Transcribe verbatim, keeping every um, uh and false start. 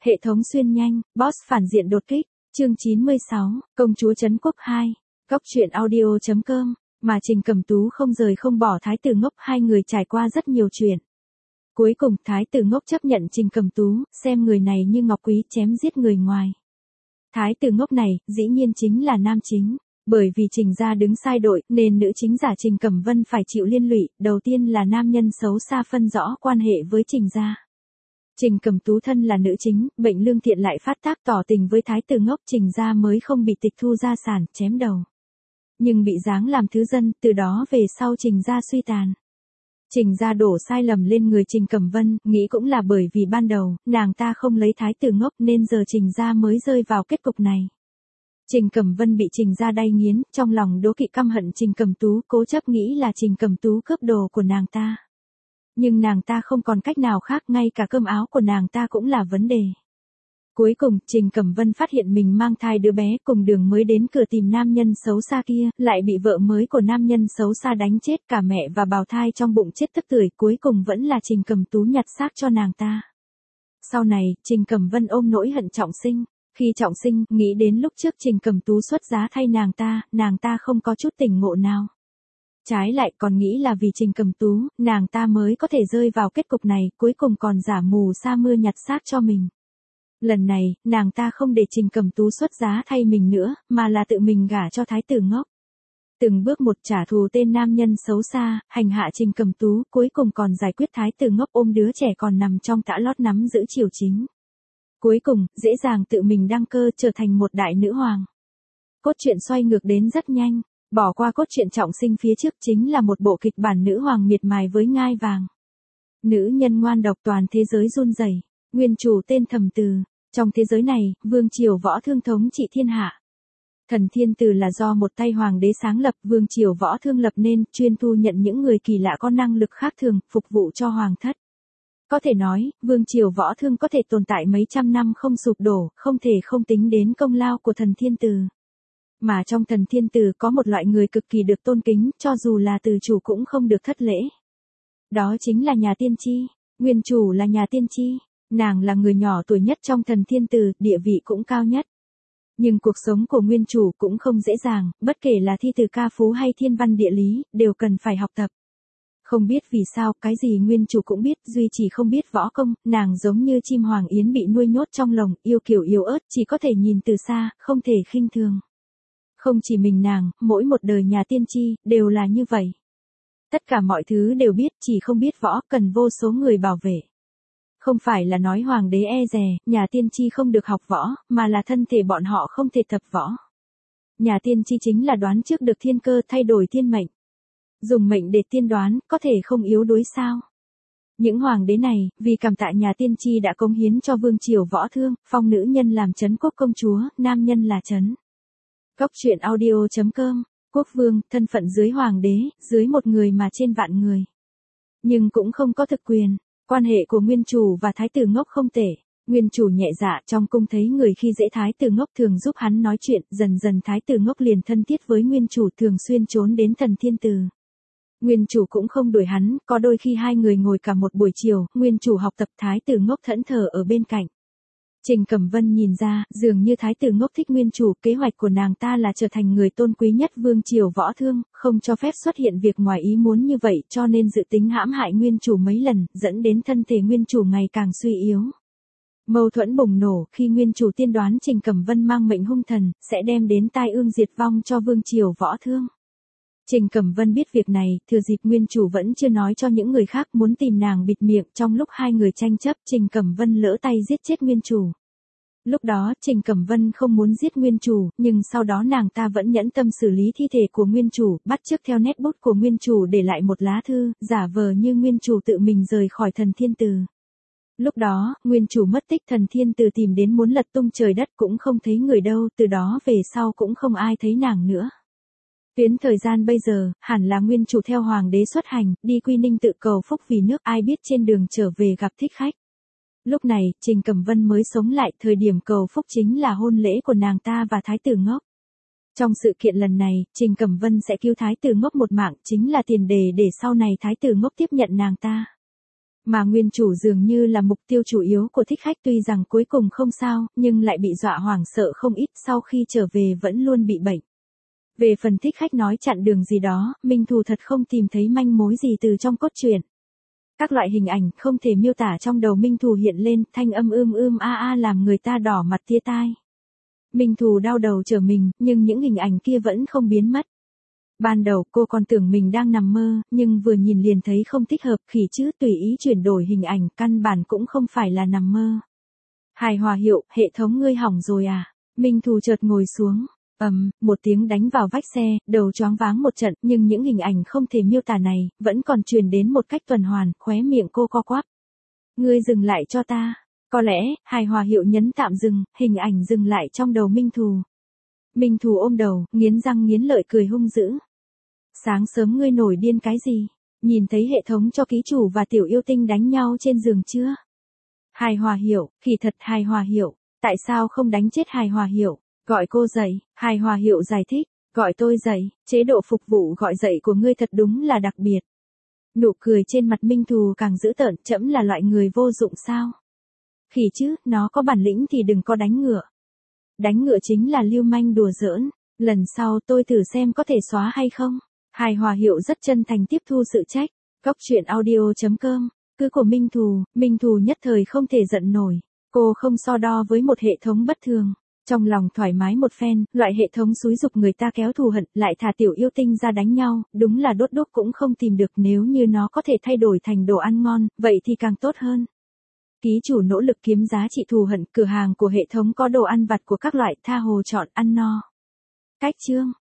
Hệ thống xuyên nhanh, boss phản diện đột kích, chương chín mươi sáu, công chúa trấn quốc hai, góc truyện audio chấm com, mà Trình Cẩm Tú không rời không bỏ Thái tử Ngốc, hai người trải qua rất nhiều chuyện. Cuối cùng Thái tử Ngốc chấp nhận Trình Cẩm Tú, xem người này như ngọc quý chém giết người ngoài. Thái tử Ngốc này, dĩ nhiên chính là nam chính. Bởi vì Trình gia đứng sai đội, nên nữ chính giả Trình Cẩm Vân phải chịu liên lụy, đầu tiên là nam nhân xấu xa phân rõ quan hệ với Trình gia. Trình Cẩm Tú thân là nữ chính, bệnh lương thiện lại phát tác tỏ tình với Thái tử Ngốc, Trình gia mới không bị tịch thu gia sản, chém đầu. Nhưng bị giáng làm thứ dân, từ đó về sau Trình gia suy tàn. Trình gia đổ sai lầm lên người Trình Cẩm Vân, nghĩ cũng là bởi vì ban đầu, nàng ta không lấy Thái tử Ngốc nên giờ Trình gia mới rơi vào kết cục này. Trình Cẩm Vân bị Trình gia đay nghiến, trong lòng đố kỵ căm hận Trình Cẩm Tú, cố chấp nghĩ là Trình Cẩm Tú cướp đồ của nàng ta. Nhưng nàng ta không còn cách nào khác, ngay cả cơm áo của nàng ta cũng là vấn đề. Cuối cùng, Trình Cẩm Vân phát hiện mình mang thai đứa bé, cùng đường mới đến cửa tìm nam nhân xấu xa kia, lại bị vợ mới của nam nhân xấu xa đánh chết, cả mẹ và bào thai trong bụng chết tức tưởi, cuối cùng vẫn là Trình Cẩm Tú nhặt xác cho nàng ta. Sau này, Trình Cẩm Vân ôm nỗi hận trọng sinh. Khi trọng sinh, nghĩ đến lúc trước Trình Cẩm Tú xuất giá thay nàng ta, nàng ta không có chút tỉnh ngộ nào. Trái lại còn nghĩ là vì Trình Cẩm Tú, nàng ta mới có thể rơi vào kết cục này, cuối cùng còn giả mù sa mưa nhặt xác cho mình. Lần này, nàng ta không để Trình Cẩm Tú xuất giá thay mình nữa, mà là tự mình gả cho Thái tử Ngốc. Từng bước một trả thù tên nam nhân xấu xa, hành hạ Trình Cẩm Tú, cuối cùng còn giải quyết Thái tử Ngốc ôm đứa trẻ còn nằm trong tã lót nắm giữ triều chính. Cuối cùng, dễ dàng tự mình đăng cơ trở thành một đại nữ hoàng. Cốt truyện xoay ngược đến rất nhanh, bỏ qua cốt truyện trọng sinh phía trước chính là một bộ kịch bản nữ hoàng miệt mài với ngai vàng. Nữ nhân ngoan độc toàn thế giới run rẩy, nguyên chủ tên Thẩm Từ. Trong thế giới này, vương triều võ thương thống trị thiên hạ. Thần Thiên Từ là do một tay hoàng đế sáng lập, vương triều võ thương lập nên, chuyên thu nhận những người kỳ lạ có năng lực khác thường, phục vụ cho hoàng thất. Có thể nói, vương triều võ thương có thể tồn tại mấy trăm năm không sụp đổ, không thể không tính đến công lao của thần Thiên Từ. Mà trong thần Thiên Từ có một loại người cực kỳ được tôn kính, cho dù là từ chủ cũng không được thất lễ. Đó chính là nhà tiên tri, nguyên chủ là nhà tiên tri, nàng là người nhỏ tuổi nhất trong thần Thiên Từ, địa vị cũng cao nhất. Nhưng cuộc sống của nguyên chủ cũng không dễ dàng, bất kể là thi từ ca phú hay thiên văn địa lý, đều cần phải học tập. Không biết vì sao, cái gì nguyên chủ cũng biết, duy chỉ không biết võ công, nàng giống như chim hoàng yến bị nuôi nhốt trong lồng, yêu kiều yếu ớt, chỉ có thể nhìn từ xa, không thể khinh thường. Không chỉ mình nàng, mỗi một đời nhà tiên tri, đều là như vậy. Tất cả mọi thứ đều biết, chỉ không biết võ, cần vô số người bảo vệ. Không phải là nói hoàng đế e dè, nhà tiên tri không được học võ, mà là thân thể bọn họ không thể tập võ. Nhà tiên tri chính là đoán trước được thiên cơ, thay đổi thiên mệnh. Dùng mệnh để tiên đoán, có thể không yếu đuối sao? Những hoàng đế này, vì cảm tạ nhà tiên tri đã cống hiến cho vương triều võ thương, phong nữ nhân làm trấn quốc công chúa, nam nhân là trấn. Góc truyện audio chấm com, quốc vương, thân phận dưới hoàng đế, dưới một người mà trên vạn người. Nhưng cũng không có thực quyền, quan hệ của nguyên chủ và Thái tử Ngốc không tệ. Nguyên chủ nhẹ dạ trong cung thấy người khi dễ Thái tử Ngốc thường giúp hắn nói chuyện, dần dần Thái tử Ngốc liền thân thiết với nguyên chủ, thường xuyên trốn đến thần Thiên Từ. Nguyên chủ cũng không đuổi hắn, có đôi khi hai người ngồi cả một buổi chiều, nguyên chủ học tập, Thái tử Ngốc thẫn thờ ở bên cạnh. Trình Cẩm Vân nhìn ra, dường như Thái tử Ngốc thích nguyên chủ, kế hoạch của nàng ta là trở thành người tôn quý nhất vương triều võ thương, không cho phép xuất hiện việc ngoài ý muốn như vậy, cho nên dự tính hãm hại nguyên chủ mấy lần, dẫn đến thân thể nguyên chủ ngày càng suy yếu. Mâu thuẫn bùng nổ, khi nguyên chủ tiên đoán Trình Cẩm Vân mang mệnh hung thần, sẽ đem đến tai ương diệt vong cho vương triều võ thương. Trình Cẩm Vân biết việc này, thừa dịp nguyên chủ vẫn chưa nói cho những người khác, muốn tìm nàng bịt miệng, trong lúc hai người tranh chấp, Trình Cẩm Vân lỡ tay giết chết nguyên chủ. Lúc đó, Trình Cẩm Vân không muốn giết nguyên chủ, nhưng sau đó nàng ta vẫn nhẫn tâm xử lý thi thể của nguyên chủ, bắt chước theo nét bút của nguyên chủ để lại một lá thư, giả vờ như nguyên chủ tự mình rời khỏi thần Thiên Từ. Lúc đó, nguyên chủ mất tích, thần Thiên Từ tìm đến muốn lật tung trời đất cũng không thấy người đâu, từ đó về sau cũng không ai thấy nàng nữa. Tuyến thời gian bây giờ, hẳn là nguyên chủ theo hoàng đế xuất hành, đi Quy Ninh tự cầu phúc vì nước, ai biết trên đường trở về gặp thích khách. Lúc này, Trình Cẩm Vân mới sống lại, thời điểm cầu phúc chính là hôn lễ của nàng ta và Thái tử Ngốc. Trong sự kiện lần này, Trình Cẩm Vân sẽ cứu Thái tử Ngốc một mạng, chính là tiền đề để sau này Thái tử Ngốc tiếp nhận nàng ta. Mà nguyên chủ dường như là mục tiêu chủ yếu của thích khách, tuy rằng cuối cùng không sao, nhưng lại bị dọa hoảng sợ không ít, sau khi trở về vẫn luôn bị bệnh. Về phần thích khách nói chặn đường gì đó, Minh Thù thật không tìm thấy manh mối gì từ trong cốt truyện. Các loại hình ảnh không thể miêu tả trong đầu Minh Thù hiện lên, thanh âm ưm ưm a a làm người ta đỏ mặt tía tai. Minh Thù đau đầu trở mình, nhưng những hình ảnh kia vẫn không biến mất. Ban đầu cô còn tưởng mình đang nằm mơ, nhưng vừa nhìn liền thấy không thích hợp, khỉ chứ tùy ý chuyển đổi hình ảnh, căn bản cũng không phải là nằm mơ. Hài hòa hiệu, hệ thống ngươi hỏng rồi à? Minh Thù chợt ngồi xuống, ầm, um, một tiếng đánh vào vách xe, đầu choáng váng một trận, nhưng những hình ảnh không thể miêu tả này, vẫn còn truyền đến một cách tuần hoàn, khóe miệng cô co quắp. Ngươi dừng lại cho ta. Có lẽ, hài hòa hiệu nhấn tạm dừng, hình ảnh dừng lại trong đầu Minh Thù. Minh Thù ôm đầu, nghiến răng nghiến lợi cười hung dữ. Sáng sớm ngươi nổi điên cái gì? Nhìn thấy hệ thống cho ký chủ và tiểu yêu tinh đánh nhau trên giường chưa? Hài hòa hiệu, kỳ thật hài hòa hiệu, tại sao không đánh chết hài hòa hiệu? Gọi cô dậy, hài hòa hiệu giải thích, gọi tôi dậy, chế độ phục vụ gọi dậy của ngươi thật đúng là đặc biệt. Nụ cười trên mặt Minh Thù càng dữ tợn, trẫm là loại người vô dụng sao? Khỉ chứ, nó có bản lĩnh thì đừng có đánh ngựa. Đánh ngựa chính là lưu manh đùa giỡn, lần sau tôi thử xem có thể xóa hay không. Hài hòa hiệu rất chân thành tiếp thu sự trách. Cóc truyện audio chấm com, cứ của Minh Thù, Minh Thù nhất thời không thể giận nổi. Cô không so đo với một hệ thống bất thường. Trong lòng thoải mái một phen, loại hệ thống xúi dục người ta kéo thù hận, lại thả tiểu yêu tinh ra đánh nhau, đúng là đốt đốt cũng không tìm được, nếu như nó có thể thay đổi thành đồ ăn ngon, vậy thì càng tốt hơn. Ký chủ nỗ lực kiếm giá trị thù hận, cửa hàng của hệ thống có đồ ăn vặt của các loại, tha hồ chọn ăn no. Cách chương